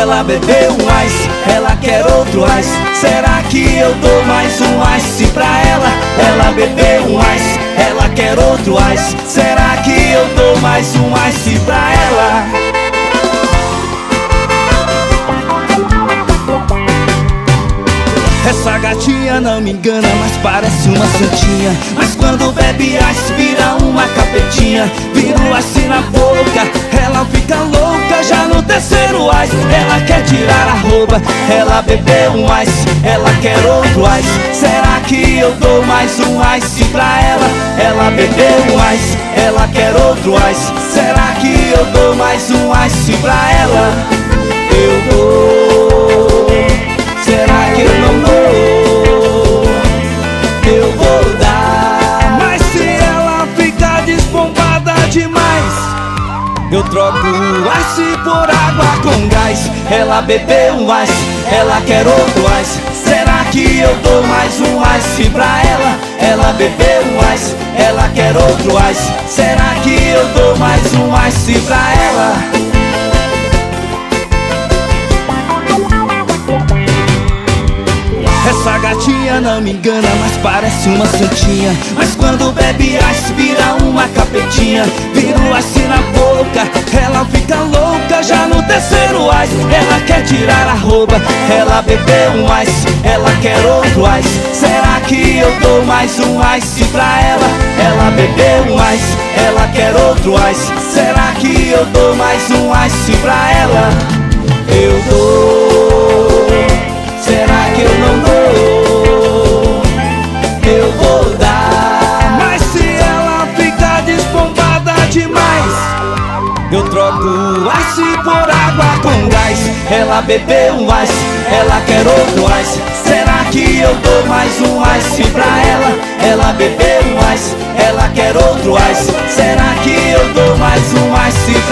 Ela bebeu um ice, ela quer outro ice. Será que eu dou mais um ice pra ela? Ela bebeu um ice, ela quer outro ice. Será que eu dou mais um ice pra ela? Essa gatinha não me engana, mas parece uma santinha. Mas quando bebe ice vira uma capetinha. Vira o ice na boca, ela fica louca. Já no terceiro ice, ela quer tirar a roupa. Ela bebeu um ice, ela quer outro ice. Será que eu dou mais um ice pra ela? Ela bebeu um ice, ela quer outro ice. Será que eu dou mais um ice pra ela? Eu dou. Será que eu não dou? Eu vou dar. Mas se ela ficar desbombada demais, eu troco o ice por água com gás. Ela bebeu um ice, ela quer outro ice. Será que eu dou mais um ice pra ela? Ela bebeu um ice, ela quer outro ice. Será que eu dou mais um ice pra ela? Essa gatinha não me engana, mas parece uma santinha. Mas quando bebe ice vira uma capetinha. Vira o ice na boca, ela fica louca. Já no terceiro ice, ela quer tirar a roupa. Ela bebeu um ice, ela quer outro ice. Será que eu dou mais um ice pra ela? Ela bebeu um ice, ela quer outro ice. Será que eu dou mais um ice pra ela? Eu dou. Será que eu não dou? Eu vou dar. Mas se ela ficar desbombada demais, eu troco o ice por água com gás. Ela bebeu um ice, ela quer outro ice. Será que eu dou mais um ice pra ela? Ela bebeu um ice, ela quer outro ice. Será que eu dou mais um ice